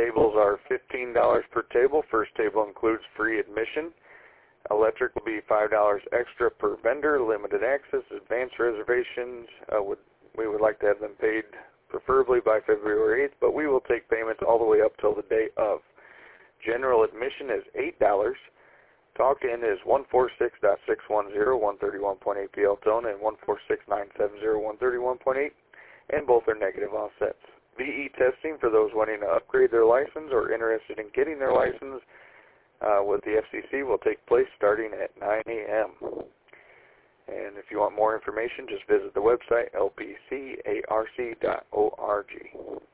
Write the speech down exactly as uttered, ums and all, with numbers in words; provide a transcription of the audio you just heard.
tables are fifteen dollars per table. First table includes free admission. Electric will be five dollars extra per vendor. Limited access, advance reservations. Uh, would, we would like to have them paid preferably by February eighth, but we will take payments all the way up till the day of. General admission is eight dollars. Talk-in is one forty-six point six one zero, one thirty-one point eight P Altona, and one forty-six point nine seven zero, one thirty-one point eight, and both are negative offsets. V E testing for those wanting to upgrade their license or interested in getting their license uh, with the F C C will take place starting at nine A M And if you want more information, just visit the website L P C A R C dot org.